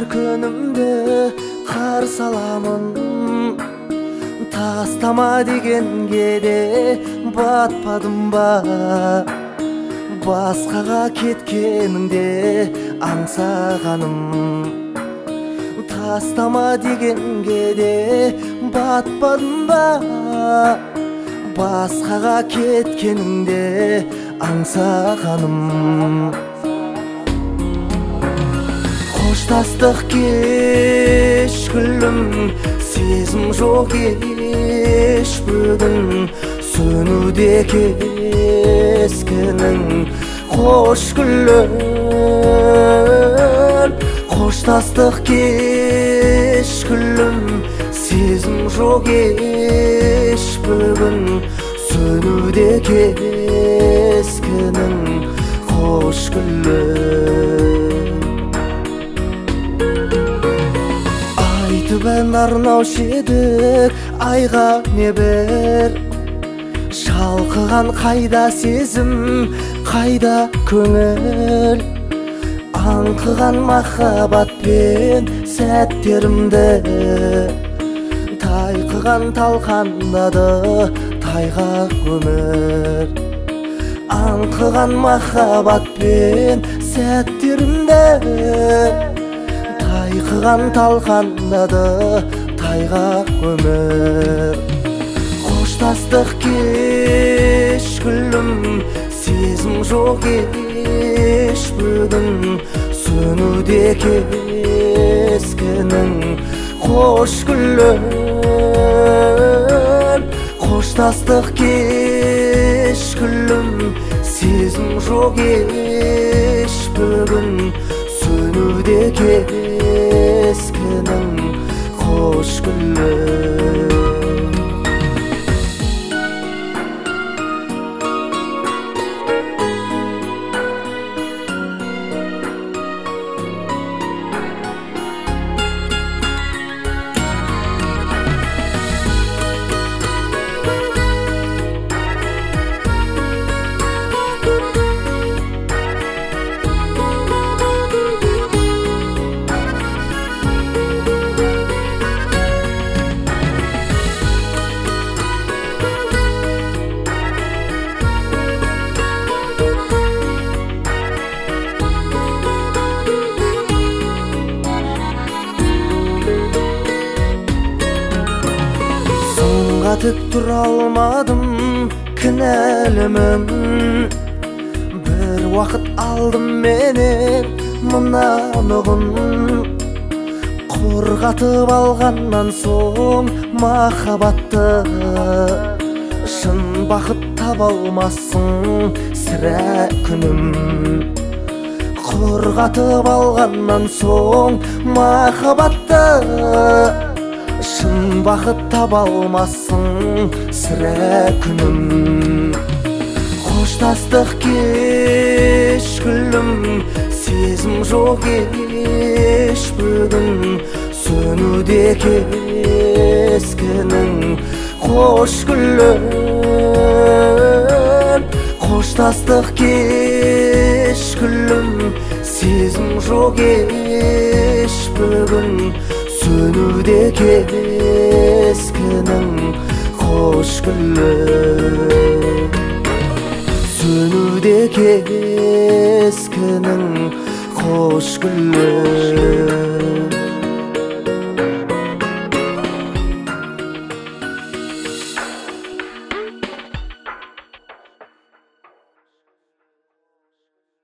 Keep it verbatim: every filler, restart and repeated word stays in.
күнімді қарсы аламын. Тастама дегенге де батпадым ба, басқаға кеткеніңде аңсағаным. Тастама дегенге де батпадым ба, басқаға кеткеніңде аңсағаным. Қоштастық кеш гүлім, сезім жоқ еш бүгін. Сөнуде кескінің қош гүлім. Қоштастық кеш гүлім, сезім жоқ еш бүгін. Сөнуде кескінің қош гүлім. Түбән арнаушы едік айға небір, шалқыған қайда сезім, қайда көңіл. Аңқыған махаббатпен сәттерімді, тайқыған талқандады тайғақ өмір. Аңқыған махаббатпен сәттерімді, тайқыған талқандады тайғақ өмір. Қоштастық кеш гүлім, сезім жоқ еш бүгін. Сөнуде кескінің қош гүлім. Қоштастық кеш гүлім, сезім жоқ еш бүгін. Сөнуде кескінің қош гүлім. Тік тұра алмадым кінәлімін, бір уақыт алдым менен мұнанығын. Құрғатып алғаннан соң махаббатты, шын бақыт таба алмассың сірә күнім. Құрғатып алғаннан соң махаббатты, шын бақыт таба алмассың сірә күнім. Қоштастық кеш гүлім, сезім жоқ еш бүгін. Сөнуде кескінің қош гүлім. Қоштастық кеш гүлім, сезім жоқ еш бүгін. Сөнуде кескінің қош гүлім. Сөнуде кескінің қош гүлім.